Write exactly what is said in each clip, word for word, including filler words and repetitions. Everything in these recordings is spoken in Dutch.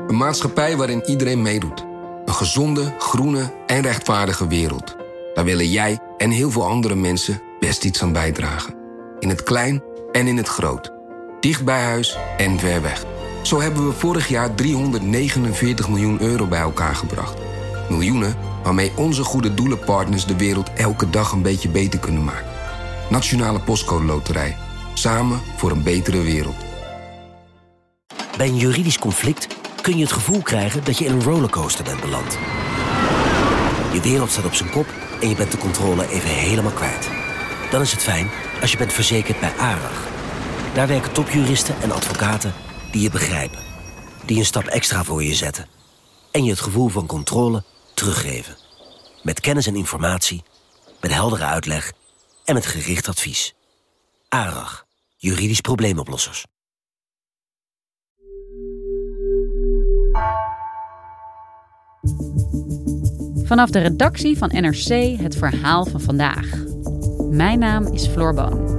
Een maatschappij waarin iedereen meedoet. Een gezonde, groene en rechtvaardige wereld. Daar willen jij en heel veel andere mensen best iets aan bijdragen. In het klein en in het groot. Dicht bij huis en ver weg. Zo hebben we vorig jaar driehonderdnegenenveertig miljoen euro bij elkaar gebracht. Miljoenen waarmee onze goede doelenpartners de wereld elke dag een beetje beter kunnen maken. Nationale Postcode Loterij. Samen voor een betere wereld. Bij een juridisch conflict kun je het gevoel krijgen dat je in een rollercoaster bent beland. Je wereld staat op zijn kop en je bent de controle even helemaal kwijt. Dan is het fijn als je bent verzekerd bij ARAG. Daar werken topjuristen en advocaten die je begrijpen. Die een stap extra voor je zetten. En je het gevoel van controle teruggeven. Met kennis en informatie, met heldere uitleg en met gericht advies. ARAG, juridisch probleemoplossers. Vanaf de redactie van N R C het verhaal van vandaag. Mijn naam is Floor Boon.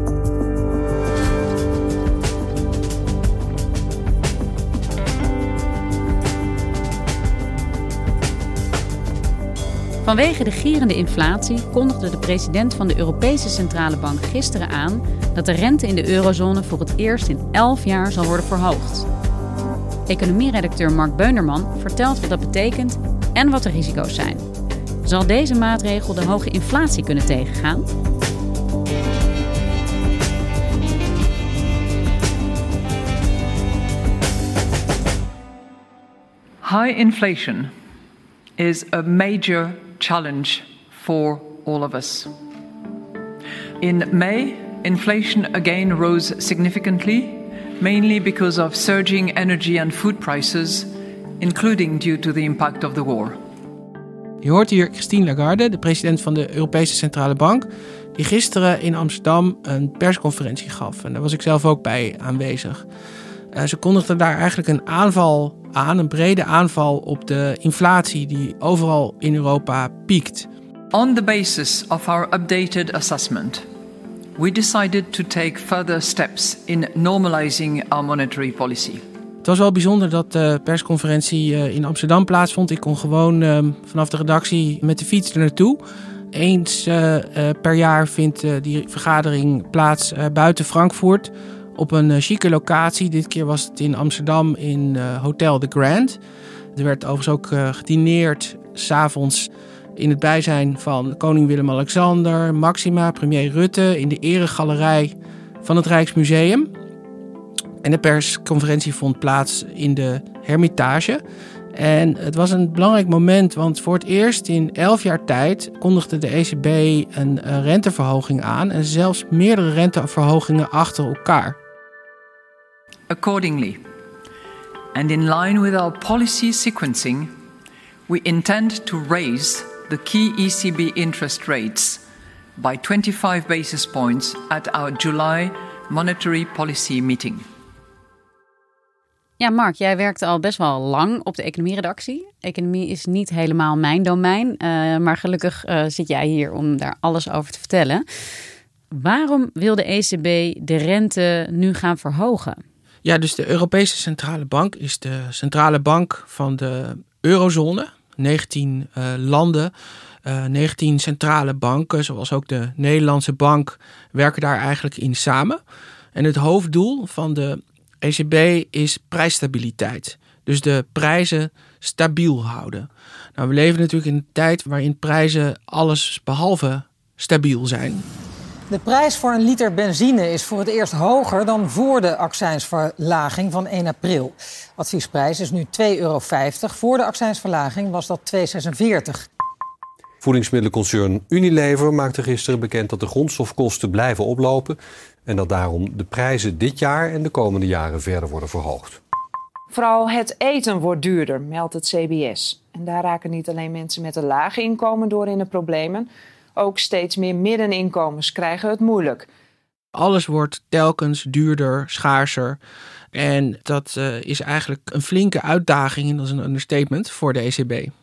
Vanwege de gierende inflatie kondigde de president van de Europese Centrale Bank gisteren aan dat de rente in de eurozone voor het eerst in elf jaar zal worden verhoogd. Economieredacteur Mark Beunderman vertelt wat dat betekent en wat de risico's zijn. Zal deze maatregel de hoge inflatie kunnen tegengaan? High inflation is a major challenge for all of us. In May, inflation again rose significantly, mainly because of surging energy and food prices, including due to the impact of the war. Je hoort hier Christine Lagarde, de president van de Europese Centrale Bank, die gisteren in Amsterdam een persconferentie gaf. En daar was ik zelf ook bij aanwezig. Uh, ze kondigde daar eigenlijk een aanval aan, een brede aanval op de inflatie die overal in Europa piekt. On the basis of our updated assessment, we decided to take further steps in normalizing our monetary policy. Het was wel bijzonder dat de persconferentie in Amsterdam plaatsvond. Ik kon gewoon uh, vanaf de redactie met de fiets er naartoe. Eens uh, uh, per jaar vindt uh, die vergadering plaats uh, buiten Frankfurt op een uh, chique locatie. Dit keer was het in Amsterdam in uh, Hotel The Grand. Er werd overigens ook uh, gedineerd 's avonds in het bijzijn van koning Willem-Alexander, Maxima, premier Rutte in de eregalerij van het Rijksmuseum. En de persconferentie vond plaats in de Hermitage. En het was een belangrijk moment, want voor het eerst in elf jaar tijd kondigde de E C B een uh, renteverhoging aan en zelfs meerdere renteverhogingen achter elkaar. Accordingly, and in line with our policy sequencing, we intend to raise the key E C B interest rates by twenty-five basis points at our July monetary policy meeting. Ja, Mark, jij werkte al best wel lang op de economieredactie. Economie is niet helemaal mijn domein, uh, maar gelukkig uh, zit jij hier om daar alles over te vertellen. Waarom wil de E C B de rente nu gaan verhogen? Ja, dus de Europese Centrale Bank is de centrale bank van de eurozone. negentien uh, landen, uh, negentien centrale banken, zoals ook de Nederlandse bank, werken daar eigenlijk in samen. En het hoofddoel van de E C B is prijsstabiliteit. Dus de prijzen stabiel houden. Nou, we leven natuurlijk in een tijd waarin prijzen alles behalve stabiel zijn. De prijs voor een liter benzine is voor het eerst hoger dan voor de accijnsverlaging van één april. Adviesprijs is nu twee euro vijftig. Voor de accijnsverlaging was dat twee euro zesenveertig. Voedingsmiddelenconcern Unilever maakte gisteren bekend dat de grondstofkosten blijven oplopen en dat daarom de prijzen dit jaar en de komende jaren verder worden verhoogd. Vooral het eten wordt duurder, meldt het C B S. En daar raken niet alleen mensen met een laag inkomen door in de problemen. Ook steeds meer middeninkomens krijgen het moeilijk. Alles wordt telkens duurder, schaarser. En dat uh, is eigenlijk een flinke uitdaging, en dat is een understatement, voor de E C B.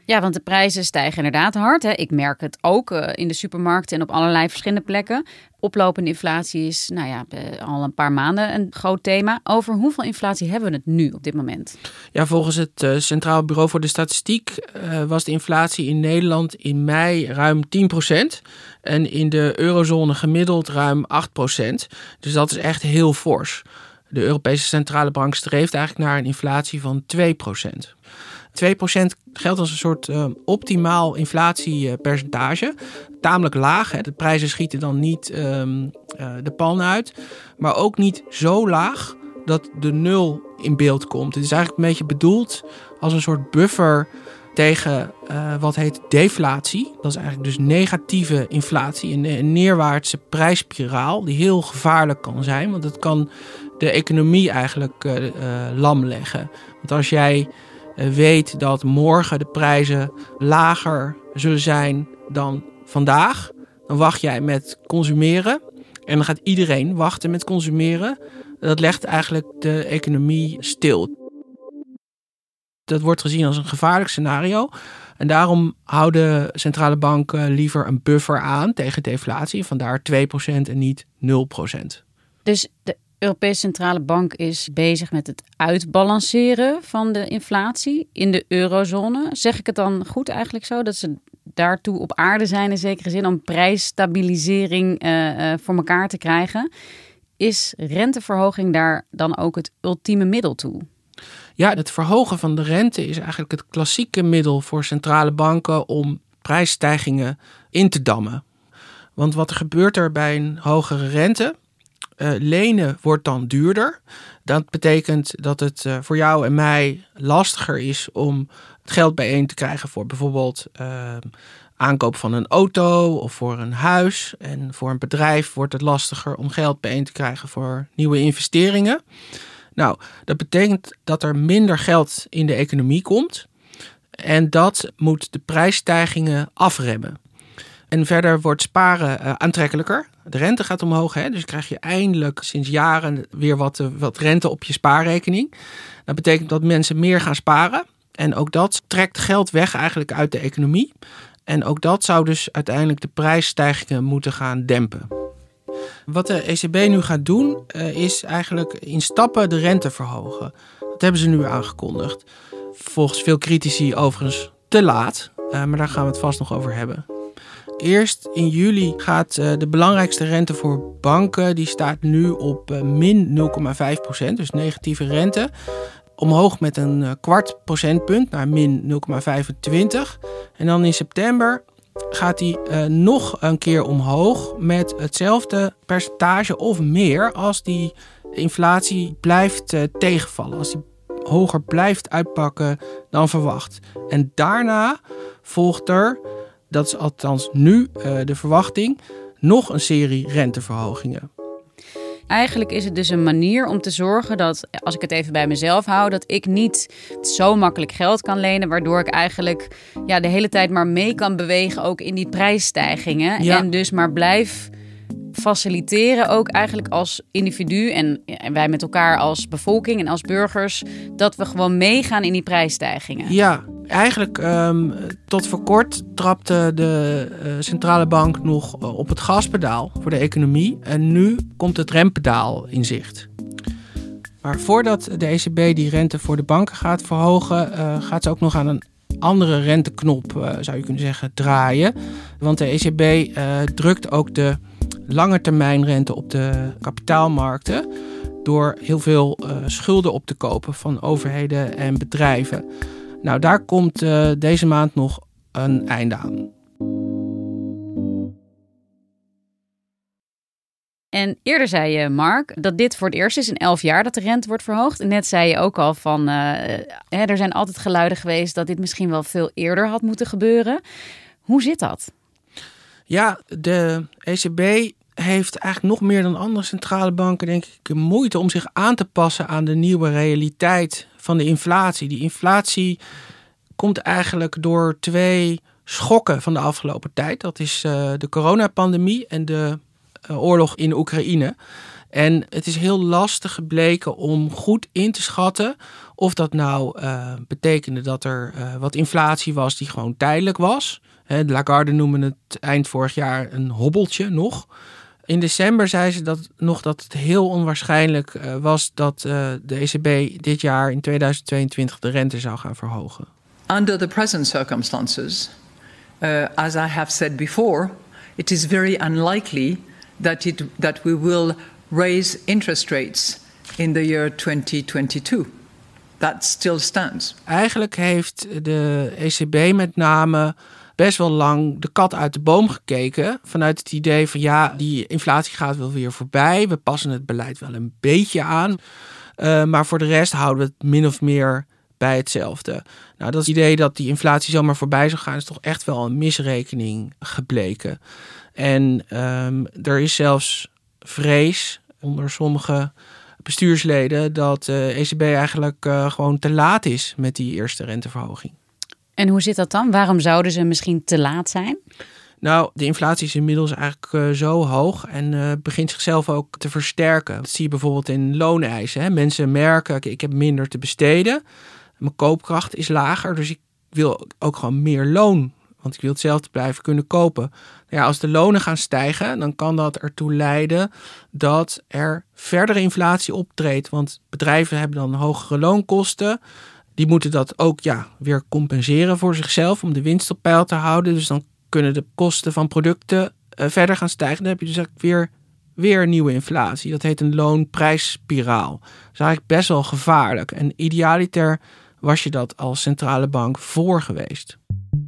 Ja, want de prijzen stijgen inderdaad hard. Hè. Ik merk het ook uh, in de supermarkt en op allerlei verschillende plekken. Oplopende inflatie is nou ja, uh, al een paar maanden een groot thema. Over hoeveel inflatie hebben we het nu op dit moment? Ja, volgens het uh, Centraal Bureau voor de Statistiek uh, was de inflatie in Nederland in mei ruim tien procent. En in de eurozone gemiddeld ruim acht procent. Dus dat is echt heel fors. De Europese Centrale Bank streeft eigenlijk naar een inflatie van twee procent. twee procent geldt als een soort uh, optimaal inflatiepercentage. Tamelijk laag. Hè. De prijzen schieten dan niet um, uh, de pan uit. Maar ook niet zo laag dat de nul in beeld komt. Het is eigenlijk een beetje bedoeld als een soort buffer tegen uh, wat heet deflatie. Dat is eigenlijk dus negatieve inflatie. Een, een neerwaartse prijsspiraal die heel gevaarlijk kan zijn. Want het kan de economie eigenlijk uh, uh, lam leggen. Want als jij uh, weet dat morgen de prijzen lager zullen zijn dan vandaag, dan wacht jij met consumeren. En dan gaat iedereen wachten met consumeren. Dat legt eigenlijk de economie stil. Dat wordt gezien als een gevaarlijk scenario. En daarom houden centrale banken liever een buffer aan tegen deflatie. Vandaar twee procent en niet nul procent. Dus de Europese Centrale Bank is bezig met het uitbalanceren van de inflatie in de eurozone. Zeg ik het dan goed eigenlijk zo? Dat ze daartoe op aarde zijn in zekere zin om prijsstabilisering uh, uh, voor elkaar te krijgen. Is renteverhoging daar dan ook het ultieme middel toe? Ja, het verhogen van de rente is eigenlijk het klassieke middel voor centrale banken om prijsstijgingen in te dammen. Want wat gebeurt er bij een hogere rente? Uh, lenen wordt dan duurder. Dat betekent dat het uh, voor jou en mij lastiger is om het geld bijeen te krijgen voor bijvoorbeeld uh, aankoop van een auto of voor een huis. En voor een bedrijf wordt het lastiger om geld bijeen te krijgen voor nieuwe investeringen. Nou, dat betekent dat er minder geld in de economie komt. En dat moet de prijsstijgingen afremmen. En verder wordt sparen uh, aantrekkelijker. De rente gaat omhoog, hè? Dus krijg je eindelijk sinds jaren weer wat, uh, wat rente op je spaarrekening. Dat betekent dat mensen meer gaan sparen. En ook dat trekt geld weg eigenlijk uit de economie. En ook dat zou dus uiteindelijk de prijsstijgingen moeten gaan dempen. Wat de E C B nu gaat doen, uh, is eigenlijk in stappen de rente verhogen. Dat hebben ze nu aangekondigd. Volgens veel critici overigens te laat, uh, maar daar gaan we het vast nog over hebben. Eerst in juli gaat uh, de belangrijkste rente voor banken, die staat nu op uh, min nul komma vijf procent, dus negatieve rente. Omhoog met een uh, kwart procentpunt naar min nul komma vijfentwintig. En dan in september gaat die uh, nog een keer omhoog met hetzelfde percentage of meer als die inflatie blijft uh, tegenvallen. Als die hoger blijft uitpakken dan verwacht. En daarna volgt er, dat is althans nu uh, de verwachting, nog een serie renteverhogingen. Eigenlijk is het dus een manier om te zorgen dat, als ik het even bij mezelf hou, dat ik niet zo makkelijk geld kan lenen, waardoor ik eigenlijk ja, de hele tijd maar mee kan bewegen ook in die prijsstijgingen. Ja. En dus maar blijf faciliteren ook eigenlijk als individu en, en wij met elkaar als bevolking en als burgers, dat we gewoon meegaan in die prijsstijgingen. Ja, eigenlijk um, tot voor kort trapte de uh, centrale bank nog uh, op het gaspedaal voor de economie en nu komt het rempedaal in zicht. Maar voordat de E C B die rente voor de banken gaat verhogen, uh, gaat ze ook nog aan een andere renteknop, uh, zou je kunnen zeggen, draaien. Want de E C B uh, drukt ook de langetermijnrente op de kapitaalmarkten door heel veel uh, schulden op te kopen van overheden en bedrijven. Nou, daar komt uh, deze maand nog een einde aan. En eerder zei je, Mark, dat dit voor het eerst is in elf jaar dat de rente wordt verhoogd. En net zei je ook al van, uh, hè, er zijn altijd geluiden geweest dat dit misschien wel veel eerder had moeten gebeuren. Hoe zit dat? Ja, de E C B heeft eigenlijk nog meer dan andere centrale banken, denk ik, moeite om zich aan te passen aan de nieuwe realiteit van de inflatie. Die inflatie komt eigenlijk door twee schokken van de afgelopen tijd. Dat is uh, de coronapandemie en de uh, oorlog in Oekraïne. En het is heel lastig gebleken om goed in te schatten of dat nou uh, betekende dat er uh, wat inflatie was die gewoon tijdelijk was. He, de Lagarde noemde het eind vorig jaar een hobbeltje nog. In december zei ze dat nog dat het heel onwaarschijnlijk uh, was dat uh, de E C B dit jaar in tweeduizend tweeëntwintig de rente zou gaan verhogen. Under the present circumstances, uh, as I have said before, it is very unlikely that it that we will raise interest rates in the year twenty twenty-two. That still stands. Eigenlijk heeft de E C B met name best wel lang de kat uit de boom gekeken. Vanuit het idee van ja, die inflatie gaat wel weer voorbij. We passen het beleid wel een beetje aan. Uh, maar voor de rest houden we het min of meer bij hetzelfde. Nou, dat idee dat die inflatie zomaar voorbij zou gaan is toch echt wel een misrekening gebleken. En um, er is zelfs vrees onder sommige bestuursleden dat de E C B eigenlijk uh, gewoon te laat is met die eerste renteverhoging. En hoe zit dat dan? Waarom zouden ze misschien te laat zijn? Nou, de inflatie is inmiddels eigenlijk uh, zo hoog en uh, begint zichzelf ook te versterken. Dat zie je bijvoorbeeld in looneisen. Hè. Mensen merken, okay, ik heb minder te besteden. Mijn koopkracht is lager, dus ik wil ook gewoon meer loon. Want ik wil hetzelfde blijven kunnen kopen. Nou ja, als de lonen gaan stijgen, dan kan dat ertoe leiden dat er verdere inflatie optreedt. Want bedrijven hebben dan hogere loonkosten. Die moeten dat ook ja, weer compenseren voor zichzelf om de winst op peil te houden. Dus dan kunnen de kosten van producten uh, verder gaan stijgen. Dan heb je dus eigenlijk weer, weer nieuwe inflatie. Dat heet een loonprijsspiraal. Dat is eigenlijk best wel gevaarlijk. En idealiter was je dat als centrale bank voor geweest.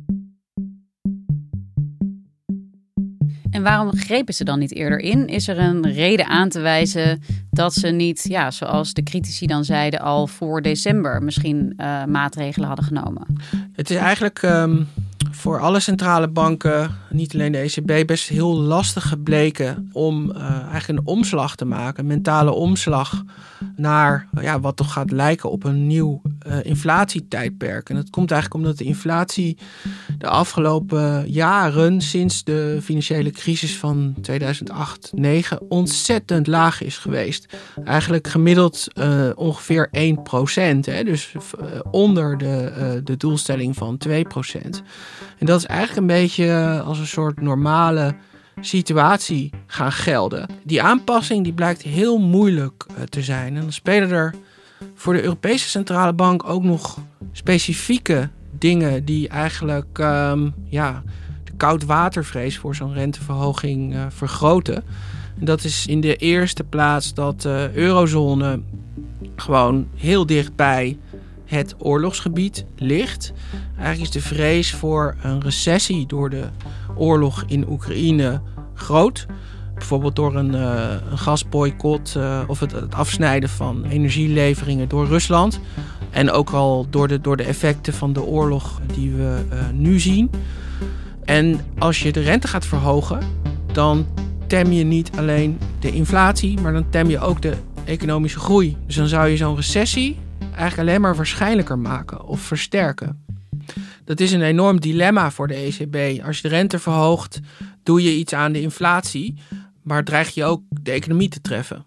En waarom grepen ze dan niet eerder in? Is er een reden aan te wijzen dat ze niet, ja, zoals de critici dan zeiden, al voor december misschien uh, maatregelen hadden genomen? Het is eigenlijk um, voor alle centrale banken, niet alleen de E C B, best heel lastig gebleken om uh, eigenlijk een omslag te maken. Een mentale omslag naar ja, wat toch gaat lijken op een nieuw uh, inflatietijdperk. En dat komt eigenlijk omdat de inflatie de afgelopen jaren sinds de financiële crisis van tweeduizend acht negen ontzettend laag is geweest. Eigenlijk gemiddeld uh, ongeveer één procent. Hè? Dus uh, onder de, uh, de doelstelling van twee procent. En dat is eigenlijk een beetje als een soort normale situatie gaan gelden. Die aanpassing die blijkt heel moeilijk uh, te zijn. En dan spelen er voor de Europese Centrale Bank ook nog specifieke dingen die eigenlijk um, ja, de koudwatervrees voor zo'n renteverhoging uh, vergroten. En dat is in de eerste plaats dat de eurozone gewoon heel dichtbij het oorlogsgebied ligt. Eigenlijk is de vrees voor een recessie door de oorlog in Oekraïne groot. Bijvoorbeeld door een, uh, een gasboycott uh, of het, het afsnijden van energieleveringen door Rusland. En ook al door de, door de effecten van de oorlog die we uh, nu zien. En als je de rente gaat verhogen, dan tem je niet alleen de inflatie, maar dan tem je ook de economische groei. Dus dan zou je zo'n recessie eigenlijk alleen maar waarschijnlijker maken of versterken. Dat is een enorm dilemma voor de E C B. Als je de rente verhoogt, doe je iets aan de inflatie, maar dreig je ook de economie te treffen.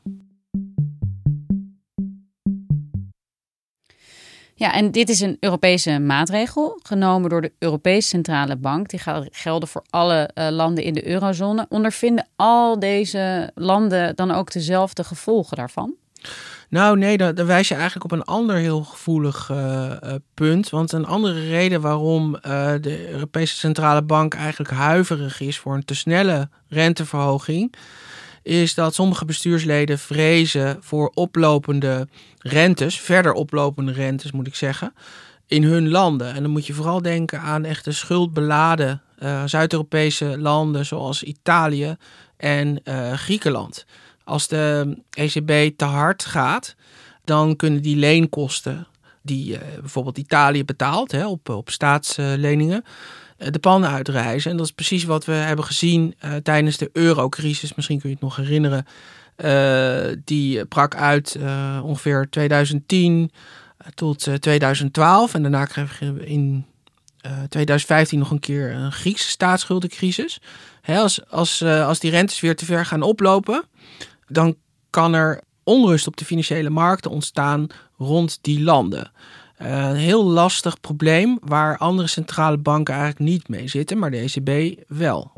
Ja, en dit is een Europese maatregel, genomen door de Europese Centrale Bank. Die gaat gelden voor alle uh, landen in de eurozone. Ondervinden al deze landen dan ook dezelfde gevolgen daarvan? Nou nee, dan, dan wijs je eigenlijk op een ander heel gevoelig uh, uh, punt. Want een andere reden waarom uh, de Europese Centrale Bank eigenlijk huiverig is voor een te snelle renteverhoging, is dat sommige bestuursleden vrezen voor oplopende rentes, verder oplopende rentes moet ik zeggen, in hun landen. En dan moet je vooral denken aan echte schuldbeladen uh, Zuid-Europese landen zoals Italië en uh, Griekenland. Als de E C B te hard gaat, dan kunnen die leenkosten die uh, bijvoorbeeld Italië betaalt hè, op, op staatsleningen, uh, de pannen uitreizen. En dat is precies wat we hebben gezien uh, tijdens de eurocrisis. Misschien kun je het nog herinneren. Uh, die brak uit uh, ongeveer tweeduizend tien uh, tot uh, tweeduizend twaalf. En daarna kregen we in uh, tweeduizend vijftien nog een keer een Griekse staatsschuldencrisis. Hè, als, als, uh, als die rentes weer te ver gaan oplopen, dan kan er onrust op de financiële markten ontstaan rond die landen. Uh, een heel lastig probleem waar andere centrale banken eigenlijk niet mee zitten, maar de E C B wel.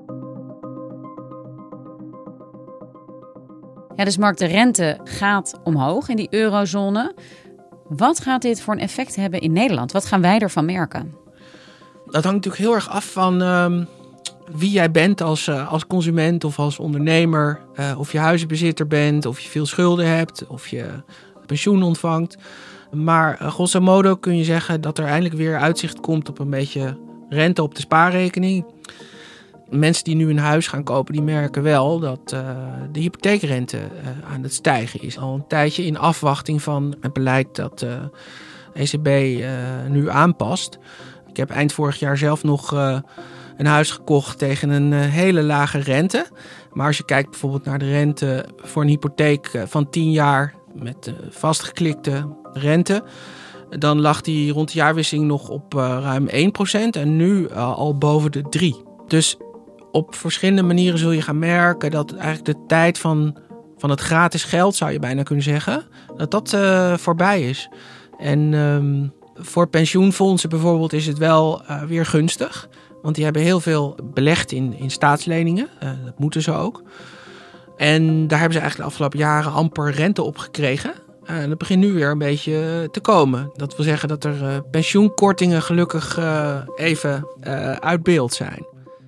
Ja, dus Mark, de rente gaat omhoog in die eurozone. Wat gaat dit voor een effect hebben in Nederland? Wat gaan wij ervan merken? Dat hangt natuurlijk heel erg af van uh, wie jij bent als, uh, als consument of als ondernemer. Uh, of je huizenbezitter bent, of je veel schulden hebt, of je pensioen ontvangt. Maar uh, grosso modo kun je zeggen dat er eindelijk weer uitzicht komt op een beetje rente op de spaarrekening. Mensen die nu een huis gaan kopen, die merken wel dat uh, de hypotheekrente uh, aan het stijgen is. Al een tijdje in afwachting van het beleid dat de uh, E C B uh, nu aanpast. Ik heb eind vorig jaar zelf nog uh, een huis gekocht tegen een uh, hele lage rente. Maar als je kijkt bijvoorbeeld naar de rente voor een hypotheek uh, van tien jaar met uh, vastgeklikte rente, dan lag die rond de jaarwisseling nog op uh, ruim één procent en nu uh, al boven de drie procent. Dus op verschillende manieren zul je gaan merken dat eigenlijk de tijd van, van het gratis geld, zou je bijna kunnen zeggen, dat dat uh, voorbij is. En um, voor pensioenfondsen bijvoorbeeld is het wel uh, weer gunstig. Want die hebben heel veel belegd in, in staatsleningen. Uh, dat moeten ze ook. En daar hebben ze eigenlijk de afgelopen jaren amper rente op gekregen. Uh, en dat begint nu weer een beetje te komen. Dat wil zeggen dat er uh, pensioenkortingen gelukkig uh, even uh, uit beeld zijn.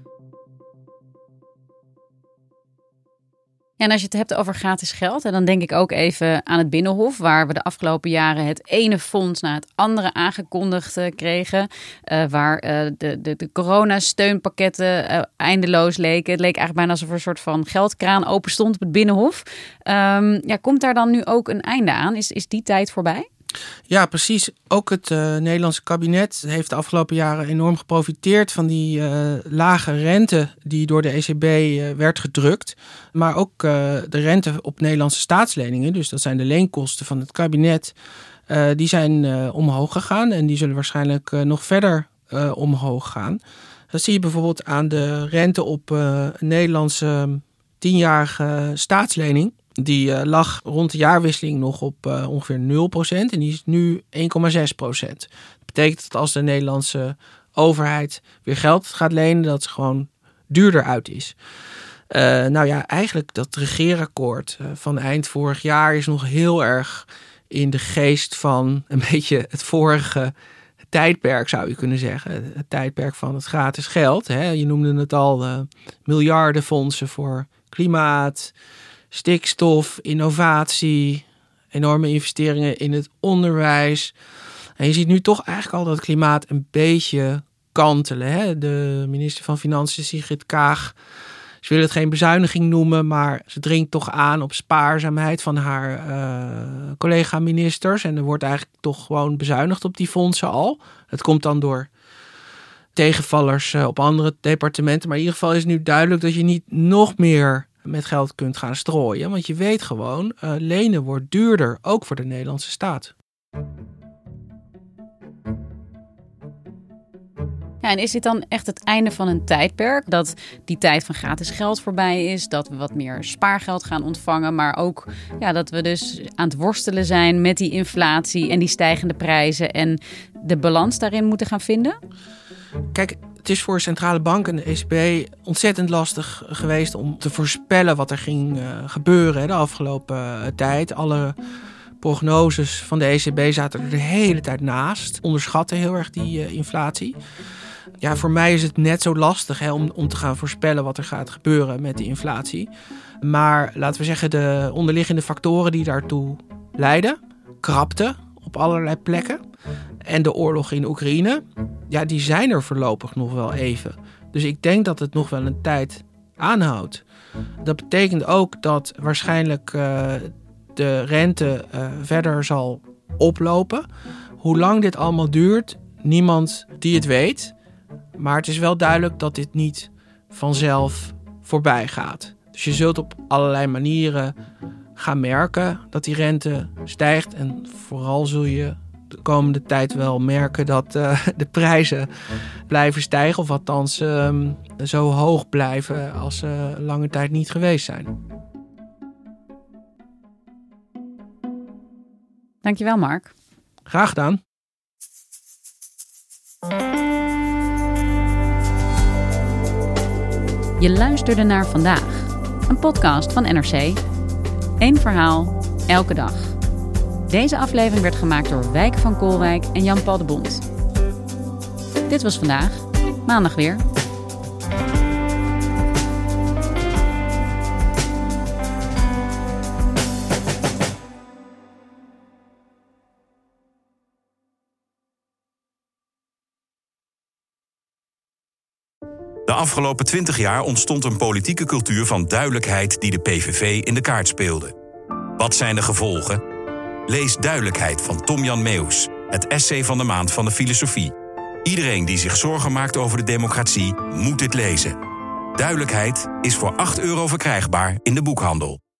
En als je het hebt over gratis geld, dan denk ik ook even aan het Binnenhof, waar we de afgelopen jaren het ene fonds na het andere aangekondigd uh, kregen. Uh, waar uh, de, de, de coronasteunpakketten uh, eindeloos leken. Het leek eigenlijk bijna alsof er een soort van geldkraan open stond op het Binnenhof. Um, ja, komt daar dan nu ook een einde aan? Is, is die tijd voorbij? Ja, precies. Ook het uh, Nederlandse kabinet heeft de afgelopen jaren enorm geprofiteerd van die uh, lage rente die door de E C B uh, werd gedrukt. Maar ook uh, de rente op Nederlandse staatsleningen, dus dat zijn de leenkosten van het kabinet, uh, die zijn uh, omhoog gegaan en die zullen waarschijnlijk uh, nog verder uh, omhoog gaan. Dat zie je bijvoorbeeld aan de rente op uh, een Nederlandse tienjarige staatslening. Die uh, lag rond de jaarwisseling nog op uh, ongeveer nul procent en die is nu één komma zes procent. Dat betekent dat als de Nederlandse overheid weer geld gaat lenen, dat het gewoon duurder uit is. Uh, nou ja, eigenlijk dat regeerakkoord uh, van eind vorig jaar is nog heel erg in de geest van een beetje het vorige tijdperk, zou je kunnen zeggen. Het tijdperk van het gratis geld. Hè. Je noemde het al, uh, miljardenfondsen voor klimaat, stikstof, innovatie, enorme investeringen in het onderwijs. En je ziet nu toch eigenlijk al dat het klimaat een beetje kantelen. Hè? De minister van Financiën, Sigrid Kaag, ze willen het geen bezuiniging noemen, maar ze dringt toch aan op spaarzaamheid van haar uh, collega-ministers. En er wordt eigenlijk toch gewoon bezuinigd op die fondsen al. Het komt dan door tegenvallers uh, op andere departementen. Maar in ieder geval is nu duidelijk dat je niet nog meer met geld kunt gaan strooien. Want je weet gewoon, uh, lenen wordt duurder, ook voor de Nederlandse staat. Ja, en is dit dan echt het einde van een tijdperk? Dat die tijd van gratis geld voorbij is, dat we wat meer spaargeld gaan ontvangen, maar ook ja, dat we dus aan het worstelen zijn met die inflatie en die stijgende prijzen en de balans daarin moeten gaan vinden? Kijk, het is voor centrale banken en de E C B ontzettend lastig geweest om te voorspellen wat er ging uh, gebeuren de afgelopen uh, tijd. Alle prognoses van de E C B zaten er de hele tijd naast. Onderschatten heel erg die uh, inflatie. Ja, voor mij is het net zo lastig hè, om, om te gaan voorspellen wat er gaat gebeuren met die inflatie. Maar laten we zeggen, de onderliggende factoren die daartoe leiden, krapte op allerlei plekken. En de oorlog in Oekraïne, ja, die zijn er voorlopig nog wel even. Dus ik denk dat het nog wel een tijd aanhoudt. Dat betekent ook dat waarschijnlijk uh, de rente uh, verder zal oplopen. Hoe lang dit allemaal duurt, niemand die het weet. Maar het is wel duidelijk dat dit niet vanzelf voorbij gaat. Dus je zult op allerlei manieren gaan merken dat die rente stijgt. En vooral zul je de komende tijd wel merken dat uh, de prijzen blijven stijgen. Of althans uh, zo hoog blijven als ze uh, lange tijd niet geweest zijn. Dankjewel, Mark. Graag gedaan. Je luisterde naar Vandaag, een podcast van N R C. Eén verhaal, elke dag. Deze aflevering werd gemaakt door Wijk van Koolwijk en Jan-Paul de Bond. Dit was Vandaag, maandag weer. De afgelopen twintig jaar ontstond een politieke cultuur van duidelijkheid die de P V V in de kaart speelde. Wat zijn de gevolgen? Lees Duidelijkheid van Tom-Jan Meeuws, het essay van de maand van de filosofie. Iedereen die zich zorgen maakt over de democratie moet dit lezen. Duidelijkheid is voor acht euro verkrijgbaar in de boekhandel.